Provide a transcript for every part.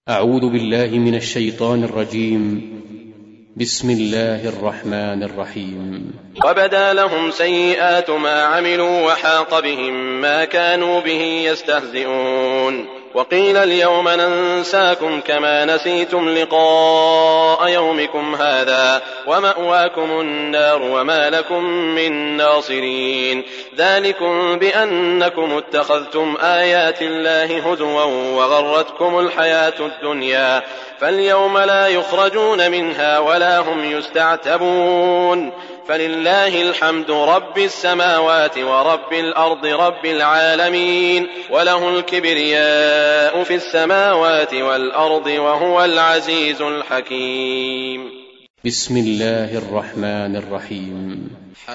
أعوذ بالله من الشيطان الرجيم. بسم الله الرحمن الرحيم. وبدا لهم سيئات ما عملوا وحاق بهم ما كانوا به يستهزئون. وقيل اليوم ننساكم كما نسيتم لقاء يومكم هذا ومأواكم النار وما لكم من ناصرين. ذلكم بأنكم اتخذتم آيات الله هزوا وغرتكم الحياة الدنيا فاليوم لا يخرجون منها ولا هم يستعتبون. فلله الحمد رب السماوات ورب الأرض رب العالمين وله الكبرياء في السماوات والأرض وهو العزيز الحكيم. بسم الله الرحمن الرحيم.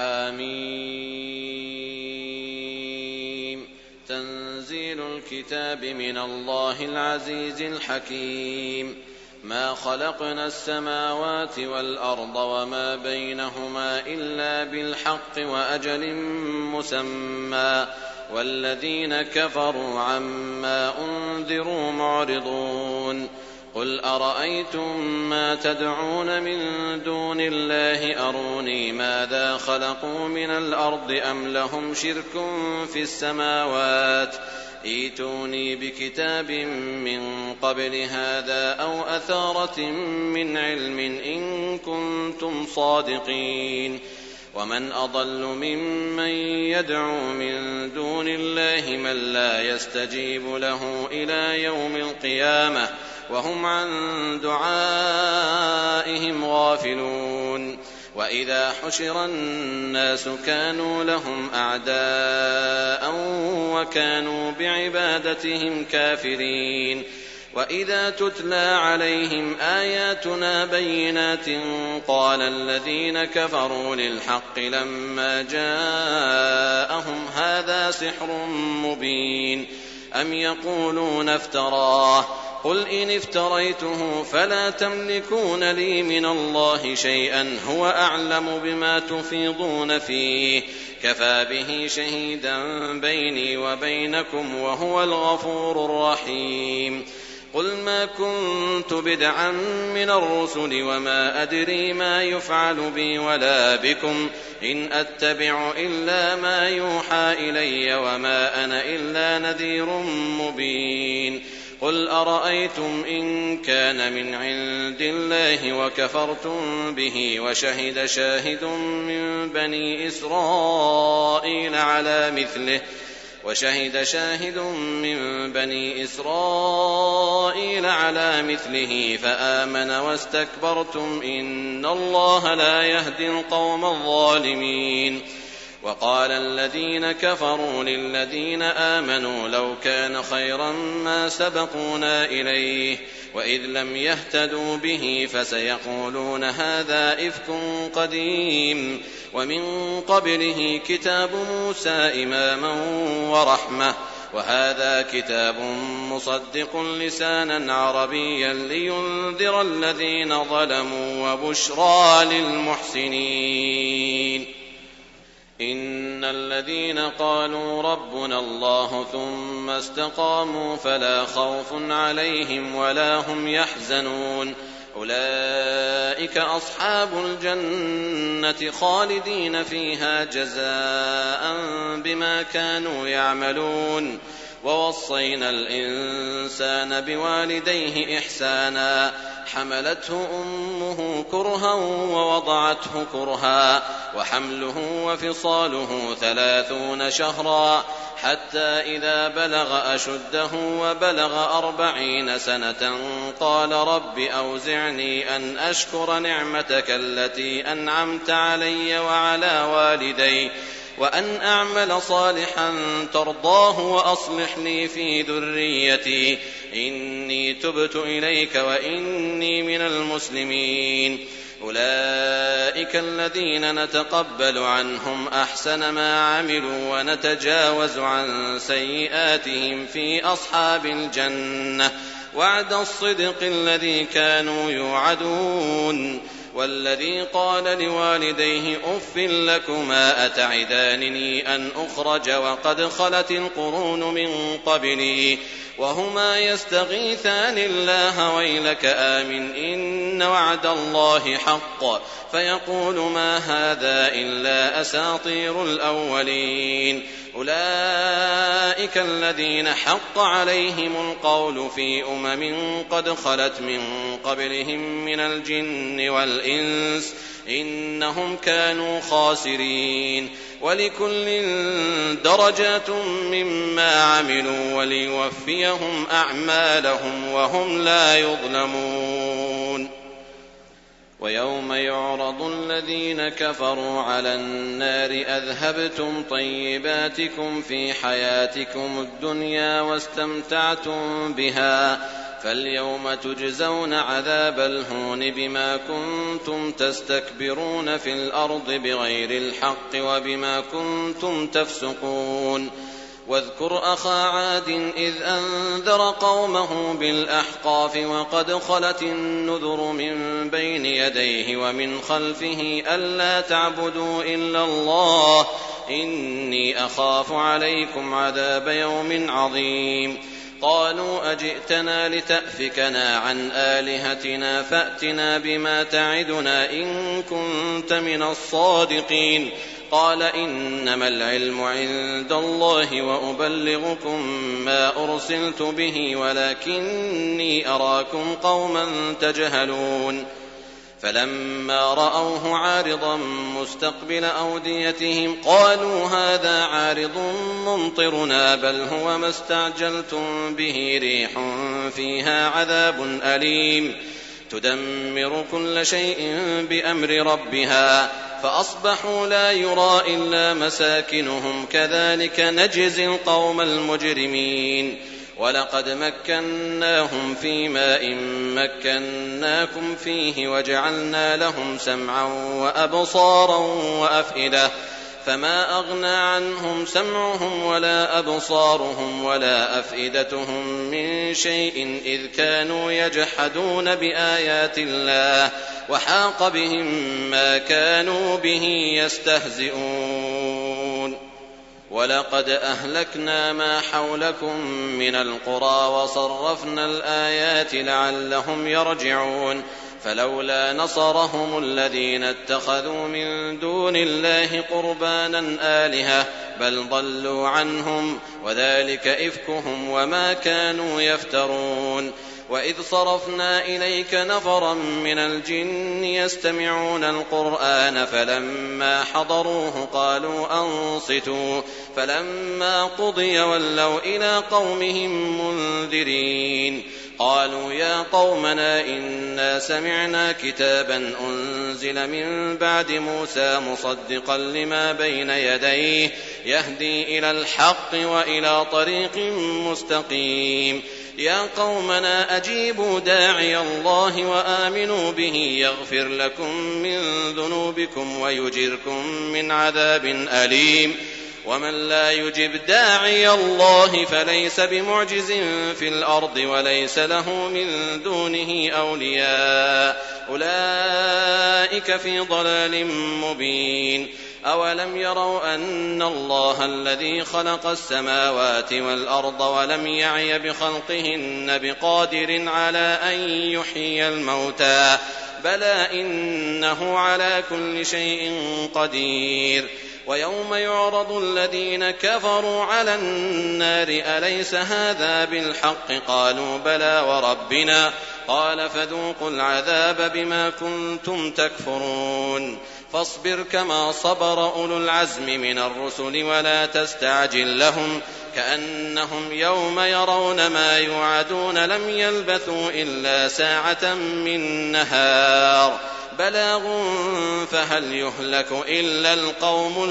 حميم. تنزيل الكتاب من الله العزيز الحكيم. ما خلقنا السماوات والأرض وما بينهما إلا بالحق وأجل مسمى والذين كفروا عما أنذروا معرضون. قل أرأيتم ما تدعون من دون الله أروني ماذا خلقوا من الأرض أم لهم شرك في السماوات ائتوني بكتاب من قبل هذا أو أثارة من علم إن كنتم صادقين. ومن أضل ممن يدعو من دون الله من لا يستجيب له إلى يوم القيامة وهم عن دعائهم غافلون. وإذا حشر الناس كانوا لهم أعداء وكانوا بعبادتهم كافرين. وإذا تتلى عليهم آياتنا بينات قال الذين كفروا للحق لما جاءهم هذا سحر مبين أم يقولون افتراه قل إن افتريته فلا تملكون لي من الله شيئا هو أعلم بما تفيضون فيه كفى به شهيدا بيني وبينكم وهو الغفور الرحيم. قل ما كنت بدعا من الرسل وما أدري ما يفعل بي ولا بكم إن أتبع إلا ما يوحى إلي وما أنا إلا نذير مبين. قل أرأيتم إن كان من عند الله وكفرتم به وشهد شاهد من بني إسرائيل على مثله فآمن واستكبرتم إن الله لا يهدي القوم الظالمين. وقال الذين كفروا للذين آمنوا لو كان خيرا ما سبقونا إليه وإذ لم يهتدوا به فسيقولون هذا إفك قديم ومن قبله كتاب موسى إماما ورحمة وهذا كتاب مصدق لسانا عربيا لينذر الذين ظلموا وبشرى للمحسنين. إن الذين قالوا ربنا الله ثم استقاموا فلا خوف عليهم ولا هم يحزنون أولئك أصحاب الجنة خالدين فيها جزاء بما كانوا يعملون. ووصينا الإنسان بوالديه إحسانا حملته أمه كرها ووضعته كرها وحمله وفصاله 30 شهرا حتى إذا بلغ أشده وبلغ 40 سنة قال رب أوزعني أن أشكر نعمتك التي أنعمت علي وعلى والدي وأن أعمل صالحا ترضاه وأصلح لي في ذريتي إني تبت إليك وإني من المسلمين. أولئك الذين نتقبل عنهم أحسن ما عملوا ونتجاوز عن سيئاتهم في أصحاب الجنة وعد الصدق الذي كانوا يوعدون. والذي قال لوالديه أف لكما أتعدانني أن أخرج وقد خلت القرون من قبلي وهما يستغيثان الله ويلك آمن إن وعد الله حق فيقول ما هذا إلا أساطير الأولين أولئك الذين حق عليهم القول في قد خلت من قبلهم من الجن والإنس إنهم كانوا خاسرين ولكل درجات مما عملوا وليوفيهم أعمالهم وهم لا يظلمون ويوم يعرض الذين كفروا على النار أذهبتم طيباتكم في حياتكم الدنيا واستمتعتم بها فاليوم تجزون عذاب الهون بما كنتم تستكبرون في الأرض بغير الحق وبما كنتم تفسقون واذكر أخا عاد إذ أنذر قومه بالأحقاف وقد خلت النذر من بين يديه ومن خلفه ألا تعبدوا إلا الله إني أخاف عليكم عذاب يوم عظيم قالوا أجئتنا لتأفكنا عن آلهتنا فأتنا بما تعدنا إن كنت من الصادقين قال إنما العلم عند الله وأبلغكم ما أرسلت به ولكني أراكم قوما تجهلون فلما رأوه عارضا مستقبل أوديتهم قالوا هذا عارض ممطرنا بل هو ما استعجلتم به ريح فيها عذاب أليم تدمر كل شيء بأمر ربها فأصبحوا لا يرى إلا مساكنهم كذلك نجزي القوم المجرمين ولقد مكناهم في ماء مكناكم فيه وجعلنا لهم سمعا وأبصارا وأفئدة فما أغنى عنهم سمعهم ولا أبصارهم ولا أفئدتهم من شيء إذ كانوا يجحدون بآيات الله وحاق بهم ما كانوا به يستهزئون ولقد أهلكنا ما حولكم من القرى وصرفنا الآيات لعلهم يرجعون فلولا نصرهم الذين اتخذوا من دون الله قربانا آلهة بل ضلوا عنهم وذلك إفكهم وما كانوا يفترون وإذ صرفنا إليك نفرا من الجن يستمعون القرآن فلما حضروه قالوا أنصتوا فلما قضي ولوا إلى قومهم منذرين قالوا يا قومنا إنا سمعنا كتابا أنزل من بعد موسى مصدقا لما بين يديه يهدي إلى الحق وإلى طريق مستقيم يا قومنا أجيبوا داعي الله وآمنوا به يغفر لكم من ذنوبكم ويجركم من عذاب أليم ومن لا يجب داعي الله فليس بمعجز في الأرض وليس له من دونه أولياء أولئك في ضلال مبين أولم يروا أن الله الذي خلق السماوات والأرض ولم يعي بخلقهن بقادر على أن يحيي الموتى بلى إنه على كل شيء قدير ويوم يعرض الذين كفروا على النار أليس هذا بالحق قالوا بلى وربنا قال فذوقوا العذاب بما كنتم تكفرون فاصبر كما صبر أولو العزم من الرسل ولا تستعجل لهم كأنهم يوم يرون ما يوعدون لم يلبثوا إلا ساعة من نهار بلاغ فهل يهلك إلا القوم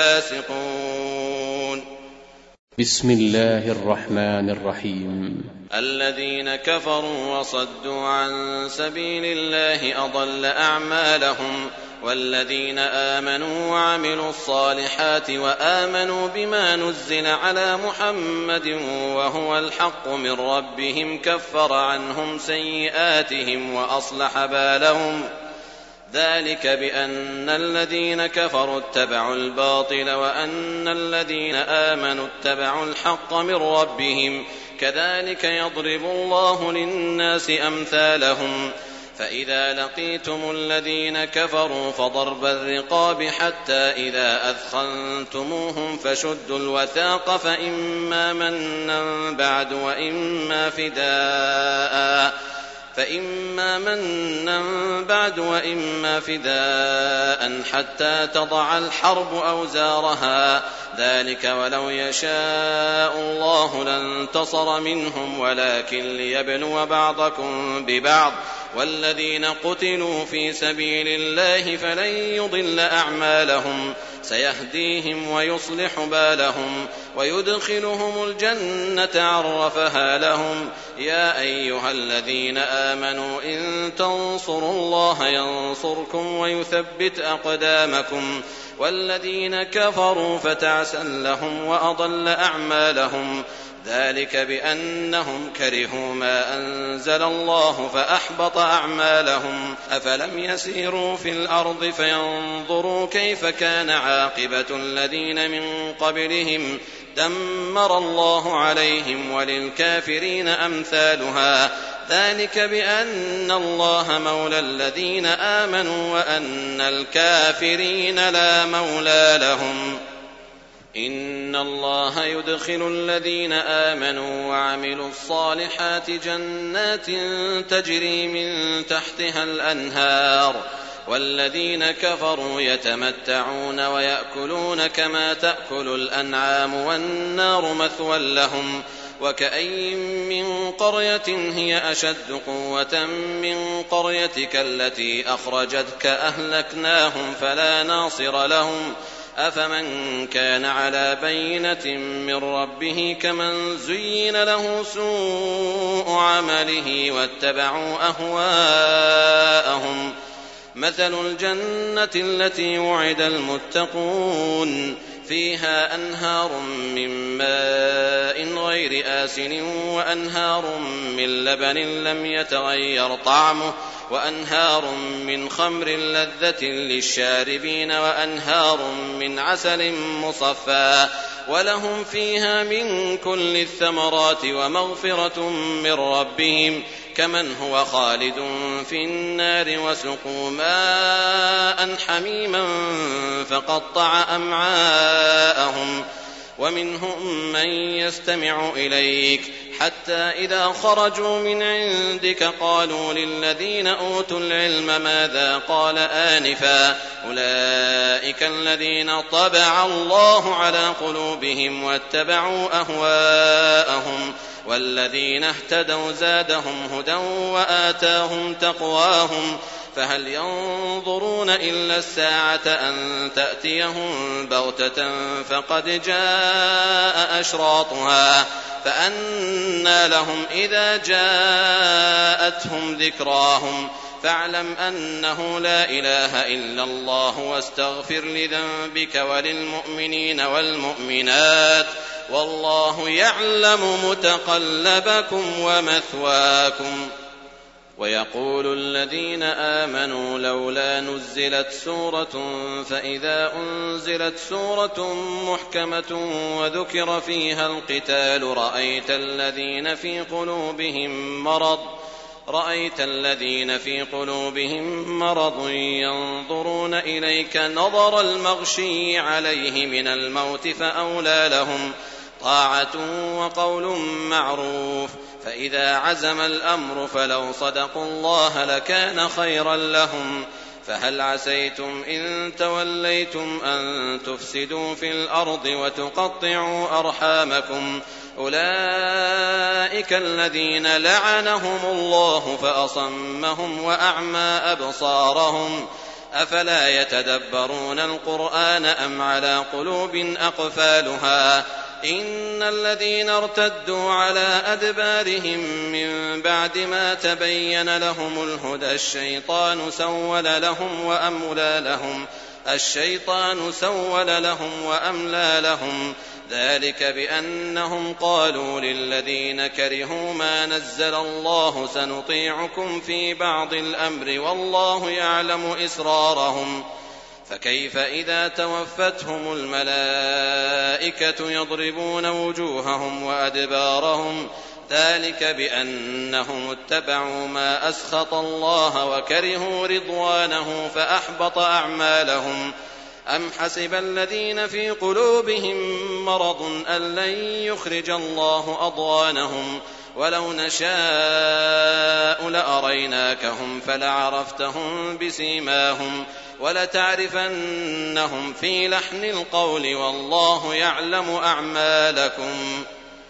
الفاسقون بسم الله الرحمن الرحيم الذين كفروا وصدوا عن سبيل الله أضل أعمالهم والذين آمنوا وعملوا الصالحات وآمنوا بما نزل على محمد وهو الحق من ربهم كفر عنهم سيئاتهم وأصلح بالهم ذلك بأن الذين كفروا اتبعوا الباطل وأن الذين آمنوا اتبعوا الحق من ربهم كذلك يضرب الله للناس أمثالهم. فإذا لقيتم الذين كفروا فضرب الرقاب حتى إذا أثخنتموهم فشدوا الوثاق فإما منا بعد وإما فداء حتى تضع الحرب أوزارها، ذلك ولو يشاء الله لانتصر منهم ولكن ليبلو بعضكم ببعض، والذين قتلوا في سبيل الله فلن يضل أعمالهم، سيهديهم ويصلح بالهم ويدخلهم الجنة عرفها لهم. يا أيها الذين آمنوا إن تنصروا الله ينصركم ويثبت أقدامكم، والذين كفروا فتعسا لهم وأضل أعمالهم، ذلك بأنهم كرهوا ما أنزل الله فأحبط أعمالهم. أفلم يسيروا في الأرض فينظروا كيف كان عاقبة الذين من قبلهم، دمر الله عليهم وللكافرين أمثالها، ذلك بأن الله مولى الذين آمنوا وأن الكافرين لا مولى لهم. إن الله يدخل الذين آمنوا وعملوا الصالحات جنات تجري من تحتها الأنهار، والذين كفروا يتمتعون ويأكلون كما تأكل الأنعام والنار مثوى لهم. وكأي من قرية هي أشد قوة من قريتك التي أخرجتك أهلكناهم فلا ناصر لهم. أفمن كان على بينة من ربه كمن زين له سوء عمله واتبعوا أهواءهم. مثل الجنة التي وعد المتقون فيها أنهار من ماء غير آسن وأنهار من لبن لم يتغير طعمه وأنهار من خمر لذة للشاربين وأنهار من عسل مصفى، ولهم فيها من كل الثمرات ومغفرة من ربهم كمن هو خالد في النار وسقوا ماء حميما فقطع أمعاءهم. ومنهم من يستمع إليك حتى إذا خرجوا من عندك قالوا للذين أوتوا العلم ماذا قال آنفا، أولئك الذين طبع الله على قلوبهم واتبعوا أهواءهم، والذين اهتدوا زادهم هدى وآتاهم تقواهم. فهل ينظرون إلا الساعة أن تأتيهم بغتة فقد جاء أشراطها، فأنى لهم إذا جاءتهم ذكراهم. فاعلم أنه لا إله إلا الله واستغفر لذنبك وللمؤمنين والمؤمنات، والله يعلم متقلبكم ومثواكم. ويقول الذين آمنوا لولا نزلت سورة، فإذا أنزلت سورة محكمة وذكر فيها القتال رأيت الذين في قلوبهم مرض ينظرون إليك نظر المغشي عليه من الموت، فأولى لهم طاعة وقول معروف. فإذا عزم الأمر فلو صدقوا الله لكان خيرا لهم. فهل عسيتم إن توليتم أن تفسدوا في الأرض وتقطعوا أرحامكم، أولئك الذين لعنهم الله فأصمهم وأعمى أبصارهم. أفلا يتدبرون القرآن أم على قلوب أقفالها؟ إن الذين ارتدوا على أدبارهم من بعد ما تبين لهم الهدى الشيطان سول لهم وأملى لهم، ذلك بأنهم قالوا للذين كرهوا ما نزل الله سنطيعكم في بعض الأمر والله يعلم إسرارهم. فكيف إذا توفتهم الملائكة يضربون وجوههم وأدبارهم ذلك بأنهم اتبعوا ما أسخط الله وكرهوا رضوانه فأحبط أعمالهم. أم حسب الذين في قلوبهم مرض أن لن يخرج الله أضغانهم ولو نشاء لأريناكهم فلعرفتهم بسيماهم ولتعرفنهم في لحن القول والله يعلم أعمالكم.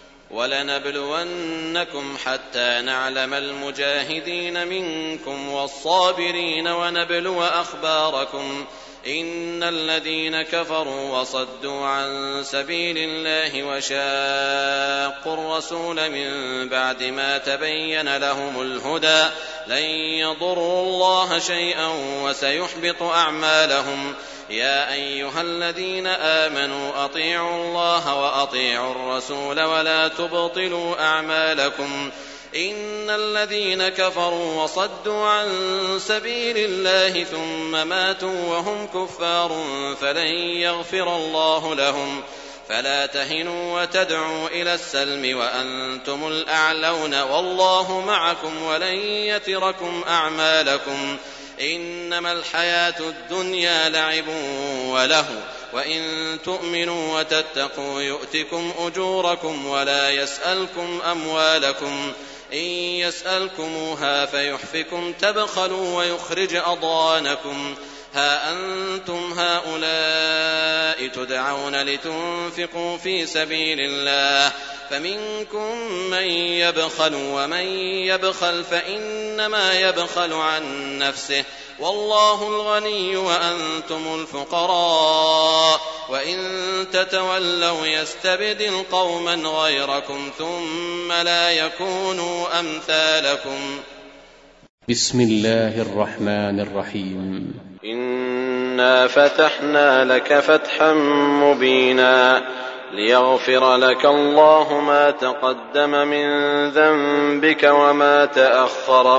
ولنبلونكم حتى نعلم المجاهدين منكم والصابرين ونبلو أخباركم. إن الذين كفروا وصدوا عن سبيل الله وشاقوا الرسول من بعد ما تبين لهم الهدى لن يضروا الله شيئا وسيحبط أعمالهم. يا أيها الذين آمنوا أطيعوا الله وأطيعوا الرسول ولا تبطلوا أعمالكم. إن الذين كفروا وصدوا عن سبيل الله ثم ماتوا وهم كفار فلن يغفر الله لهم. فلا تهنوا وتدعوا إلى السلم وأنتم الأعلون والله معكم ولن يتركم أعمالكم. إنما الحياة الدنيا لعب ولهو وإن تؤمنوا وتتقوا يؤتكم أجوركم ولا يسألكم أموالكم. إن يسألكموها فيحفكم تبخلوا ويخرج أضغانكم. ها أنتم هؤلاء تدعون لتنفقوا في سبيل الله فمنكم من يبخل ومن يبخل فإنما يبخل عن نفسه والله الغني وأنتم الفقراء وإن تتولوا يستبدل قوما غيركم ثم لا يكونوا أمثالكم. بسم الله الرحمن الرحيم. إنا فتحنا لك فتحا مبينا ليغفر لك الله ما تقدم من ذنبك وما تأخر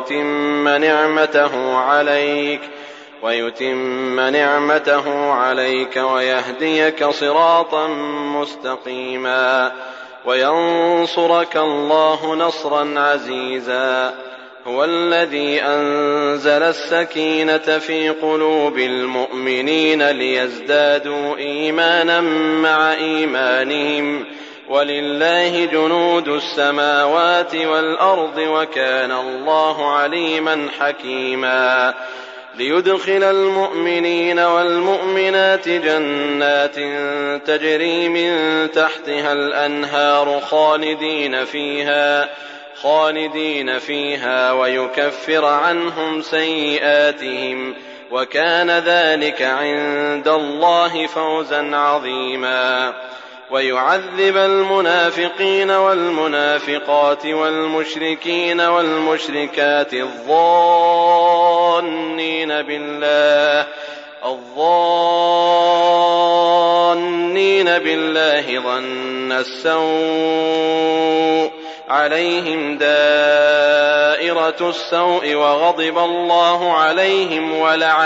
ويتم نعمته عليك ويهديك صراطا مستقيما وينصرك الله نصرا عزيزا. هو الذي أنزل السكينة في قلوب المؤمنين ليزدادوا إيمانا مع إيمانهم ولله جنود السماوات والأرض وكان الله عليما حكيما. ليدخل المؤمنين والمؤمنات جنات تجري من تحتها الأنهار خالدين فيها ويكفر عنهم سيئاتهم وكان ذلك عند الله فوزا عظيما. ويعذب المنافقين والمنافقات والمشركين والمشركات الظانين بالله ظن السوء عليهم دائرة السوء وغضب الله عليهم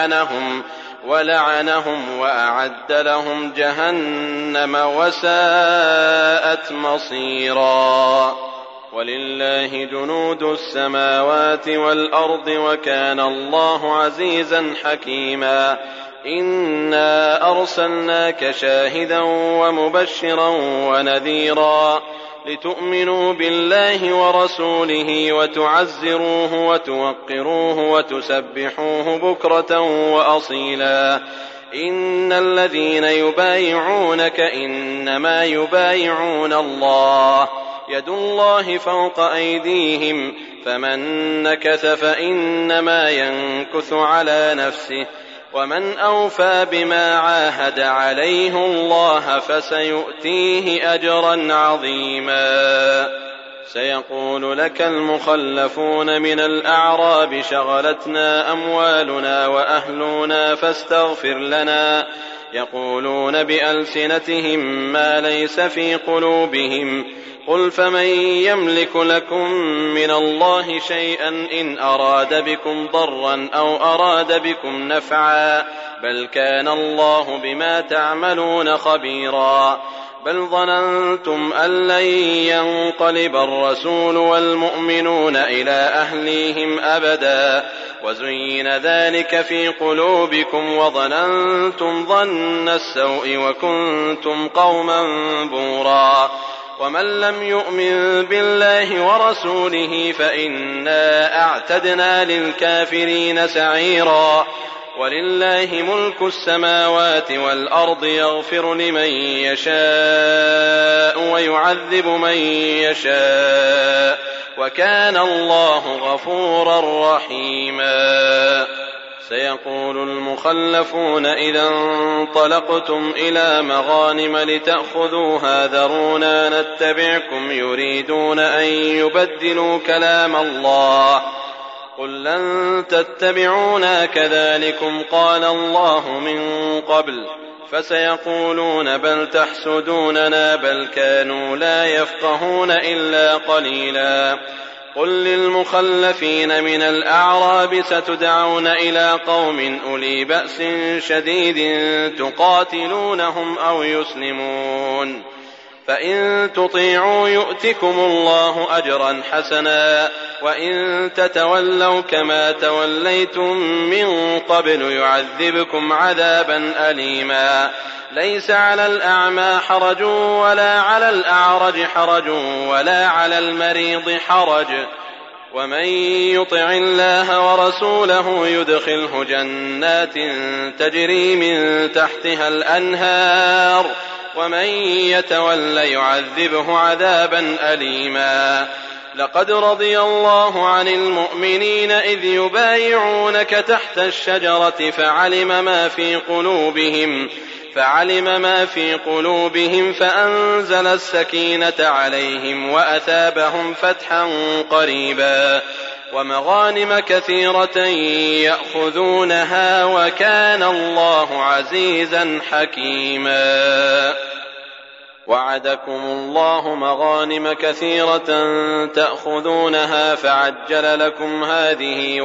ولعنهم وأعد لهم جهنم وساءت مصيرا. ولله جنود السماوات والأرض وكان الله عزيزا حكيما. إنا أرسلناك شاهدا ومبشرا ونذيرا لتؤمنوا بالله ورسوله وتعزروه وتوقروه وتسبحوه بكرة وأصيلا. إن الذين يبايعونك إنما يبايعون الله يد الله فوق أيديهم فمن نكث فإنما ينكث على نفسه ومن أوفى بما عاهد عليه الله فسيؤتيه أجرا عظيما. سيقول لك المخلفون من الأعراب شغلتنا أموالنا وأهلنا فاستغفر لنا يقولون بألسنتهم ما ليس في قلوبهم قل فمن يملك لكم من الله شيئا إن أراد بكم ضرا أو أراد بكم نفعا بل كان الله بما تعملون خبيرا بل ظننتم أن لن ينقلب الرسول والمؤمنون إلى أهليهم أبدا وزين ذلك في قلوبكم وظننتم ظن السوء وكنتم قوما بورا ومن لم يؤمن بالله ورسوله فإنا أعتدنا للكافرين سعيرا ولله ملك السماوات والأرض يغفر لمن يشاء ويعذب من يشاء وكان الله غفورا رحيما سيقول المخلفون إذا انطلقتم إلى مغانم لتأخذوها ذرونا نتبعكم يريدون أن يبدلوا كلام الله قل لن تتبعونا كذلكم قال الله من قبل فسيقولون بل تحسدوننا بل كانوا لا يفقهون إلا قليلا قل للمخلفين من الأعراب ستدعون إلى قوم أولي بأس شديد تقاتلونهم أو يسلمون فإن تطيعوا يؤتكم الله أجرا حسنا وإن تتولوا كما توليتم من قبل يعذبكم عذابا أليما ليس على الأعمى حرج ولا على الأعرج حرج ولا على المريض حرج ومن يطع الله ورسوله يدخله جنات تجري من تحتها الأنهار ومن يتول يعذبه عذابا أليما لقد رضي الله عن المؤمنين إذ يبايعونك تحت الشجرة فعلم ما في قلوبهم فأنزل السكينة عليهم وأثابهم فتحا قريبا ومغانم كثيرة يأخذونها وكان الله عزيزا حكيما وعدكم الله مغانم كثيرة تأخذونها فعجل لكم هذه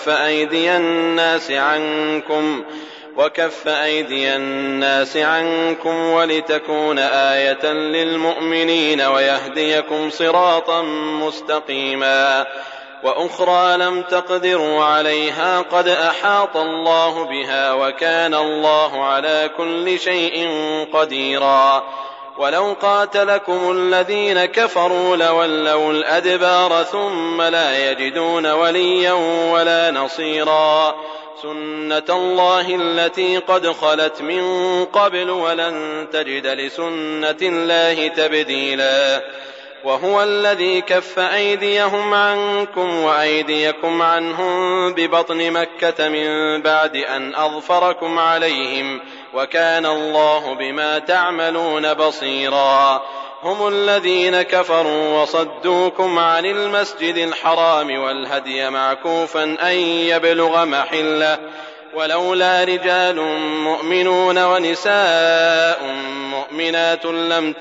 وكف أيدي الناس عنكم ولتكون آية للمؤمنين ويهديكم صراطا مستقيما وأخرى لم تقدروا عليها قد أحاط الله بها وكان الله على كل شيء قديرا ولو قاتلكم الذين كفروا لولوا الأدبار ثم لا يجدون وليا ولا نصيرا سنة الله التي قد خلت من قبل ولن تجد لسنة الله تبديلا وهو الذي كف أيديهم عنكم وأيديكم عنهم ببطن مكة من بعد أن أظفركم عليهم وكان الله بما تعملون بصيرا هم الذين كفروا وصدوكم عن المسجد الحرام والهدي معكوفا أن يبلغ محله ولولا رجال مؤمنون ونساء مؤمنات لم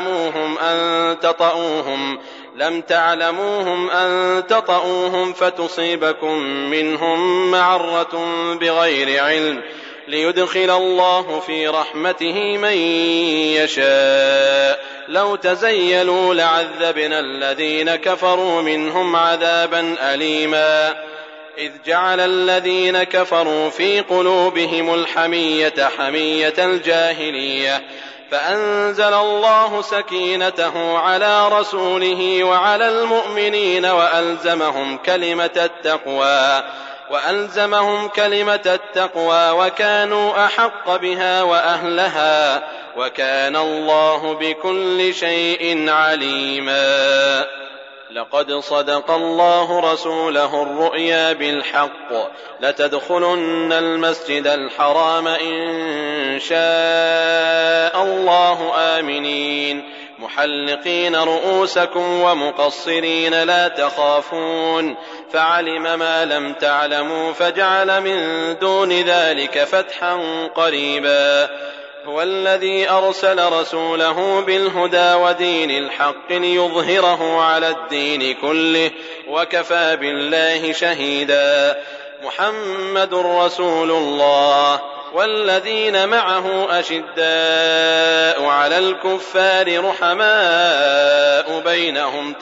تعلموهم أن تطؤوهم فتصيبكم منهم معرة بغير علم ليدخل الله في رحمته من يشاء لو تزيلوا لعذبنا الذين كفروا منهم عذابا أليما إذ جعل الذين كفروا في قلوبهم الحمية حمية الجاهلية فأنزل الله سكينته على رسوله وعلى المؤمنين وألزمهم كلمة التقوى وكانوا أحق بها وأهلها وكان الله بكل شيء عليما لقد صدق الله رسوله الرؤيا بالحق لتدخلن المسجد الحرام إن شاء الله آمنين محلقين رؤوسكم ومقصرين لا تخافون فعلم ما لم تعلموا فجعل من دون ذلك فتحا قريبا هو الذي أرسل رسوله بالهدى ودين الحق ليظهره على الدين كله وكفى بالله شهيدا محمد رسول الله والذين معه أشداء على الكفار رحماء بينهم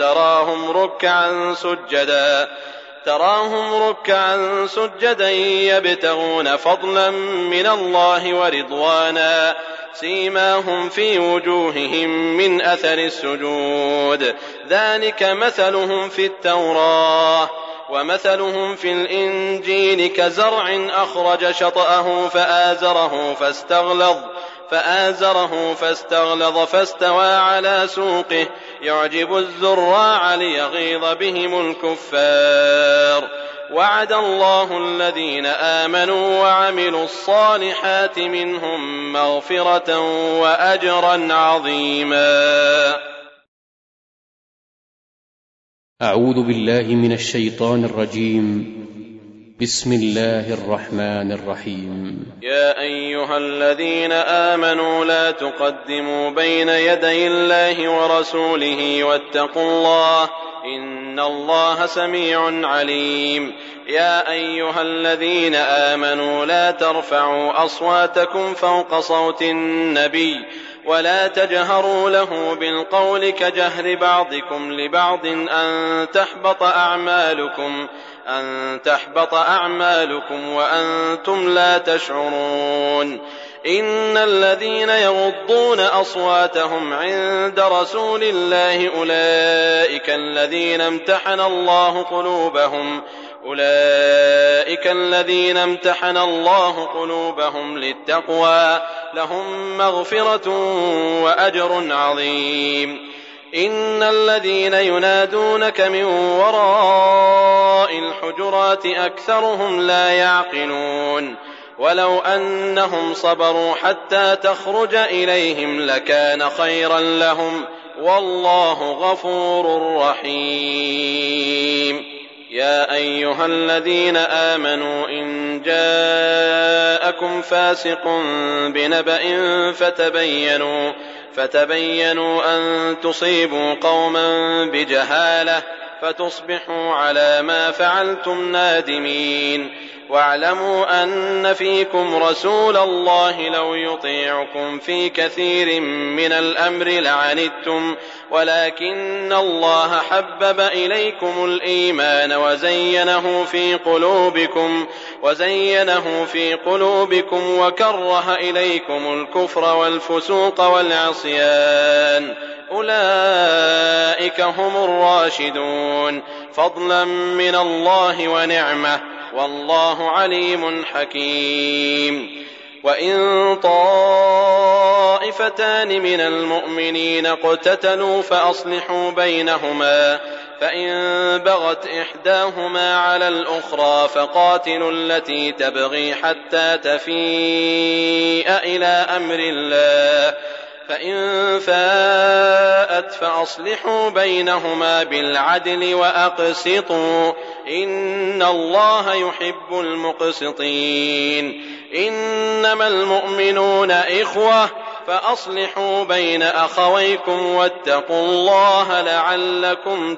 تراهم ركعا سجدا يبتغون فضلا من الله ورضوانا سيماهم في وجوههم من أثر السجود ذلك مثلهم في التوراة ومثلهم في الإنجيل كزرع أخرج شطأه فآزره فاستغلظ فاستوى على سوقه يعجب الزراع ليغيظ بهم الكفار وعد الله الذين آمنوا وعملوا الصالحات منهم مغفرة وأجرا عظيما. أعوذ بالله من الشيطان الرجيم. بسم الله الرحمن الرحيم. يا أيها الذين آمنوا لا تقدموا بين يدي الله ورسوله واتقوا الله إن الله سميع عليم. يا أيها الذين آمنوا لا ترفعوا أصواتكم فوق صوت النبي ولا تجهروا له بالقول كجهر بعضكم لبعض أن تحبط أعمالكم وأنتم لا تشعرون. إن الذين يغضون أصواتهم عند رسول الله أولئك الذين امتحن الله قلوبهم للتقوى لهم مغفرة وأجر عظيم. إن الذين ينادونك من وراء الحجرات أكثرهم لا يعقلون ولو أنهم صبروا حتى تخرج إليهم لكان خيرا لهم والله غفور رحيم. يا أيها الذين آمنوا إن جاءكم فاسق بنبأ فتبينوا أن تصيبوا قوما بجهالة فتصبحوا على ما فعلتم نادمين. واعلموا أن فيكم رسول الله لو يطيعكم في كثير من الأمر لعنتم ولكن الله حبب إليكم الإيمان وزينه في قلوبكم وكره إليكم الكفر والفسوق والعصيان أولئك هم الراشدون فضلا من الله ونعمة والله عليم حكيم. وإن طائفتان من المؤمنين اقتتلوا فأصلحوا بينهما فإن بغت إحداهما على الأخرى فقاتلوا التي تبغي حتى تفيء إلى أمر الله فإن فاءت فأصلحوا بينهما بالعدل وأقسطوا إن الله يحب المقسطين. إنما المؤمنون إخوة فأصلحوا بين أخويكم واتقوا الله لعلكم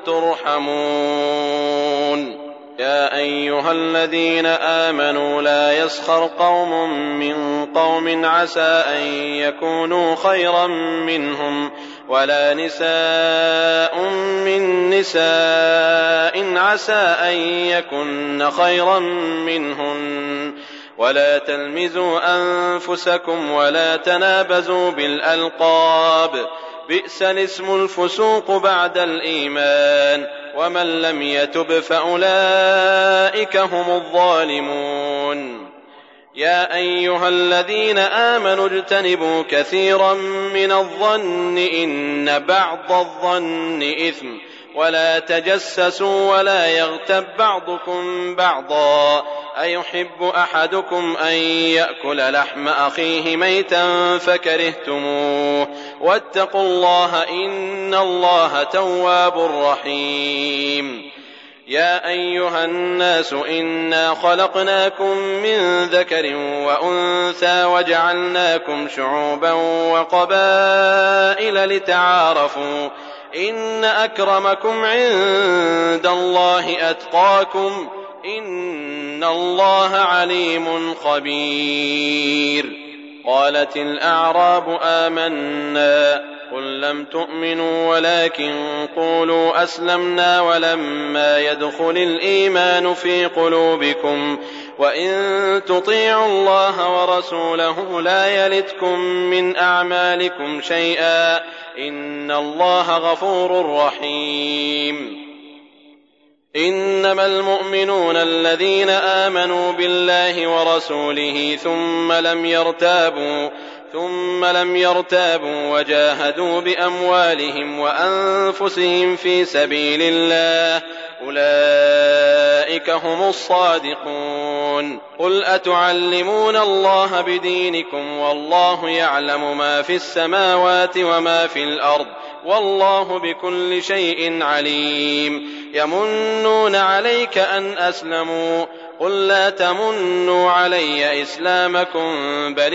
ترحمون. يا أيها الذين آمنوا لا يسخر قوم من قوم عسى أن يكونوا خيرا منهم ولا نساء من نساء عسى أن يكن خيرا منهن ولا تلمزوا أنفسكم ولا تنابزوا بالألقاب بئس الاسم الفسوق بعد الإيمان ومن لم يتب فأولئك هم الظالمون. يا أيها الذين آمنوا اجتنبوا كثيرا من الظن إن بعض الظن إثم ولا تجسسوا ولا يغتب بعضكم بعضا أيحب أحدكم أن يأكل لحم أخيه ميتا فكرهتموه واتقوا الله إن الله تواب رحيم. يا أيها الناس إنا خلقناكم من ذكر وأنثى وجعلناكم شعوبا وقبائل لتعارفوا إن أكرمكم عند الله أتقاكم إن الله عليم خبير. قالت الأعراب آمنا قل لم تؤمنوا ولكن قولوا أسلمنا ولما يدخل الإيمان في قلوبكم وإن تطيعوا الله ورسوله لا يلتكم من أعمالكم شيئا إن الله غفور رحيم. إنما المؤمنون الذين آمنوا بالله ورسوله ثم لم يرتابوا وجاهدوا بأموالهم وأنفسهم في سبيل الله أولئك هم الصادقون. قل أتعلمون الله بدينكم والله يعلم ما في السماوات وما في الأرض والله بكل شيء عليم. يمنون عليك أن أسلموا قل لا تمنوا علي إسلامكم بل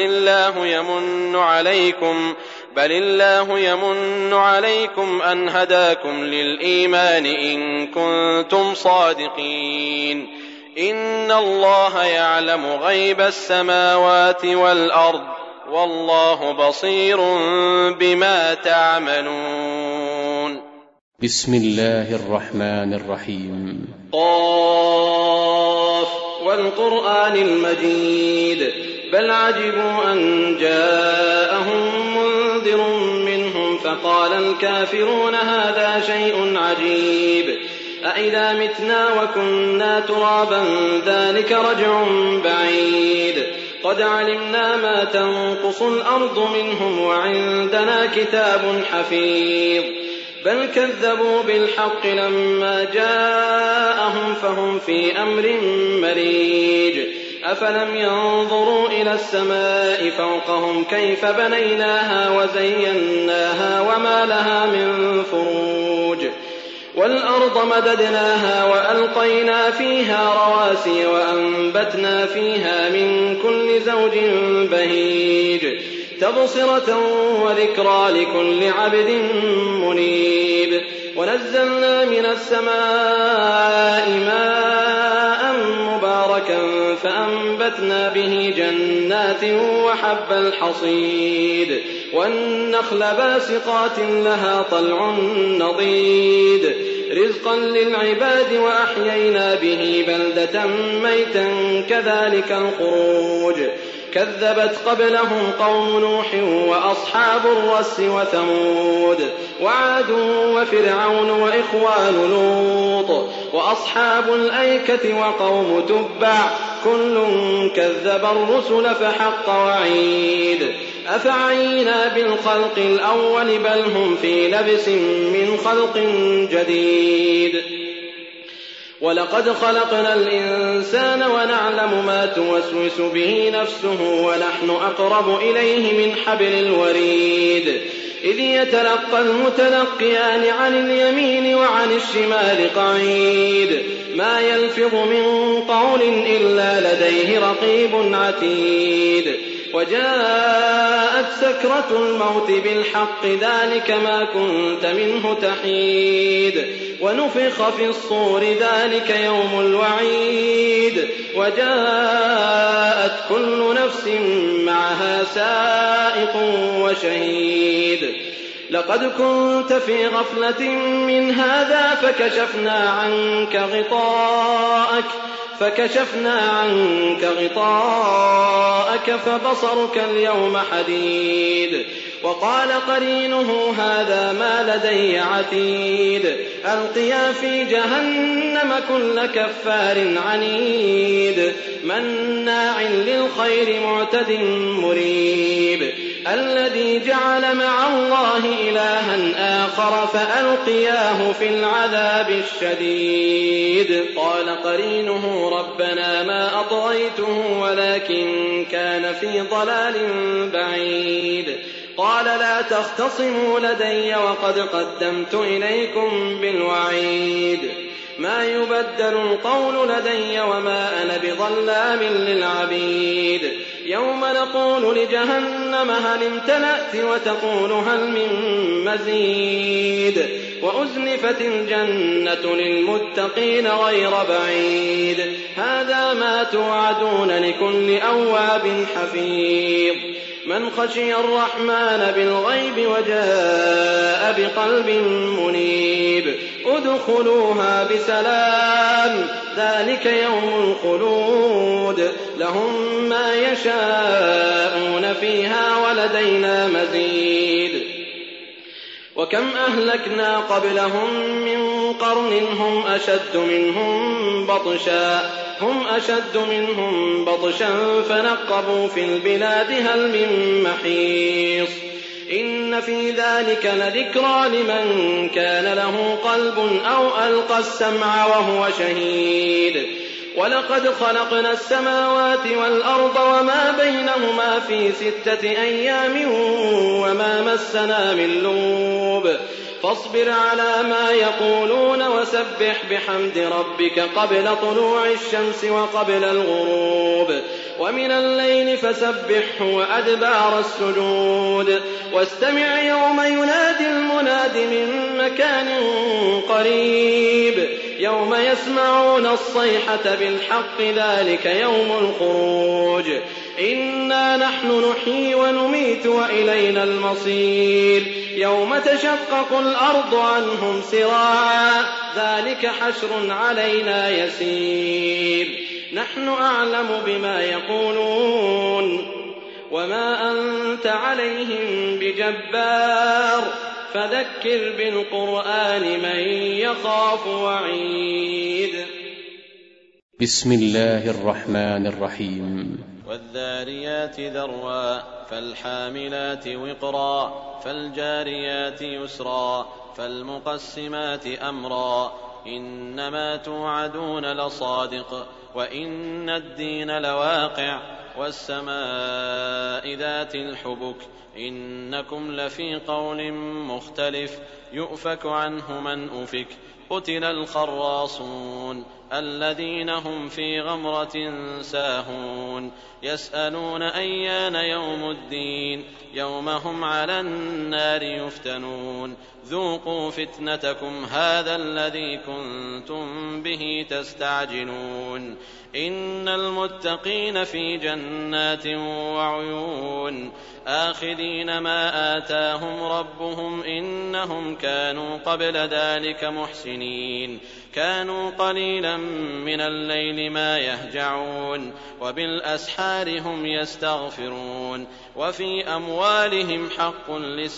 الله يمن عليكم أن هداكم للإيمان إن كنتم صادقين. إن الله يعلم غيب السماوات والأرض والله بصير بما تعملون. بسم الله الرحمن الرحيم. قاف والقرآن المجيد بل عجبوا أن جاءهم منذر منهم فقال الكافرون هذا شيء عجيب أإذا متنا وكنا ترابا ذلك رجع بعيد قد علمنا ما تنقص الأرض منهم وعندنا كتاب حفيظ بل كذبوا بالحق لما جاءهم فهم في أمر مريج أفلم ينظروا إلى السماء فوقهم كيف بنيناها وزيناها وما لها من فروج والأرض مددناها وألقينا فيها رواسي وأنبتنا فيها من كل زوج بهيج تبصرة وذكرى لكل عبد منيب ونزلنا من السماء ماء مباركا فأنبتنا به جنات وحب الحصيد والنخل باسقات لها طلع نضيد رزقا للعباد وأحيينا به بلدة ميتا كذلك الخروج كذبت قبلهم قوم نوح وأصحاب الرس وثمود وعاد وفرعون وإخوان لوط وأصحاب الأيكة وقوم تبع كل كذب الرسل فحق وعيد أفعينا بالخلق الأول بل هم في لبس من خلق جديد ولقد خلقنا الإنسان ونعلم ما توسوس به نفسه ونحن أقرب إليه من حبل الوريد إذ يتلقى المتلقيان عن اليمين وعن الشمال قعيد ما يلفظ من قول إلا لديه رقيب عتيد وجاءت سكرة الموت بالحق ذلك ما كنت منه تحيد ونفخ في الصور ذلك يوم الوعيد وجاءت كل نفس معها سائق وشهيد لقد كنت في غفلة من هذا فكشفنا عنك غطاءك فبصرك اليوم حديد وقال قرينه هذا ما لدي عتيد ألقيا في جهنم كل كفار عنيد مناع للخير معتد مريب الذي جعل مع الله إلها آخر فألقياه في العذاب الشديد. قال قرينه ربنا ما أطغيته ولكن كان في ضلال بعيد. قال لا تختصموا لدي وقد قدمت إليكم بالوعيد. ما يبدل القول لدي وما أنا بظلام للعبيد. يوم نقول لجهنم هل امتلأت وتقول هل من مزيد. وأزلفت الجنة للمتقين غير بعيد. هذا ما توعدون لكل أواب حفيظ. من خشي الرحمن بالغيب وجاء بقلب منيب ادخلوها بسلام ذلك يوم الخلود لهم ما يشاءون فيها ولدينا مزيد. وكم أهلكنا قبلهم من قرن هم أشد منهم بطشا فنقبوا في البلاد هل من محيص. إن في ذلك لذكرى لمن كان له قلب أو ألقى السمع وهو شهيد. ولقد خلقنا السماوات والأرض وما بينهما في 6 أيام وما مسنا من لغوب. فاصبر على ما يقولون وسبح بحمد ربك قبل طلوع الشمس وقبل الغروب ومن الليل فسبحه وأدبار السجود. واستمع يوم ينادي المناد من مكان قريب يوم يسمعون الصيحة بالحق ذلك يوم الخروج. إنا نحن نحيي ونميت وإلينا المصير. يوم تشقق الأرض عنهم سراعا ذلك حشر علينا يسير. نحن أعلم بما يقولون وما أنت عليهم بجبار فذكر بالقرآن من يخاف وعيد. بسم الله الرحمن الرحيم. والذاريات ذروا فالحاملات وقرا فالجاريات يسرا فالمقسمات أمرا إنما توعدون لصادق وإن الدين لواقع والسماء ذات الحبك إنكم لفي قول مختلف يؤفك عنه من أفك. قتل الخراصون الذين هم في غمرة ساهون يسألون أيان يوم الدين يوم هم على النار يفتنون. ذوقوا فتنتكم هذا الذي كنتم به تستعجلون. إن المتقين في جنات وعيون آخذين ما آتاهم ربهم إنهم كانوا قبل ذلك محسنين. كانوا قليلا من الليل ما يهجعون وبالأسحار هم يستغفرون. وفي أموالهم حق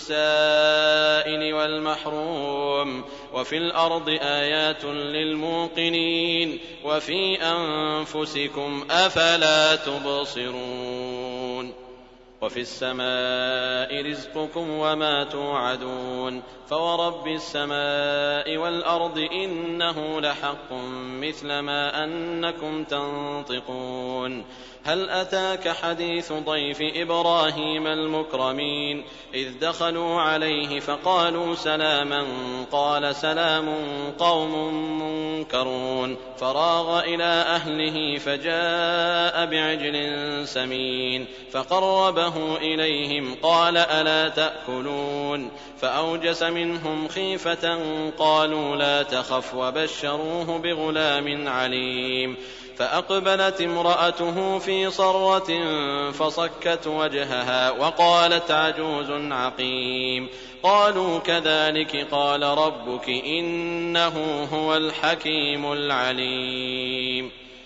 للسائل والمحروم وفي الأرض آيات للموقنين وفي أنفسكم أفلا تبصرون. وفي السماء رزقكم وما توعدون فورب السماء والأرض إنه لحق مثل ما أنكم تنطقون. هل أتاك حديث ضيف إبراهيم المكرمين إذ دخلوا عليه فقالوا سلاما قال سلام قوم منكرون. فراغ إلى أهله فجاء بعجل سمين فقربه إليهم قال ألا تأكلون فأوجس منهم خيفة قالوا لا تخف وبشروه بغلام عليم. فأقبلت امرأته في صرة فصكت وجهها وقالت عجوز عقيم. قالوا كذلك قال ربك إنه هو الحكيم العليم.